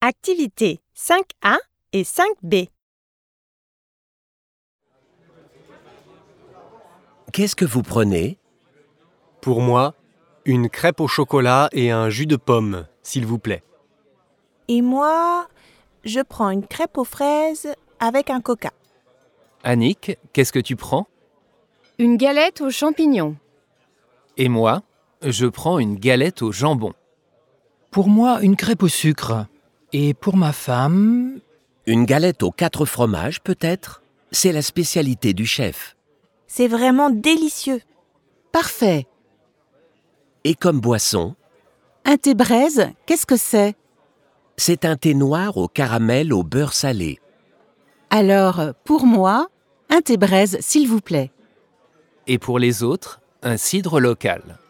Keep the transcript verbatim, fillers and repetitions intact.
Activité cinq A et cinq B. Qu'est-ce que vous prenez? Pour moi, une crêpe au chocolat et un jus de pomme, s'il vous plaît. Et moi, je prends une crêpe aux fraises avec un coca. Annick, qu'est-ce que tu prends? Une galette aux champignons. Et moi, je prends une galette au jambon. Pour moi, une crêpe au sucre. Et pour ma femme... Une galette aux quatre fromages, peut-être? C'est la spécialité du chef. C'est vraiment délicieux. Parfait. Et comme boisson? Un thé braise, qu'est-ce que c'est? C'est un thé noir au caramel au beurre salé. Alors, pour moi, un thé braise, s'il vous plaît. Et pour les autres, un cidre local.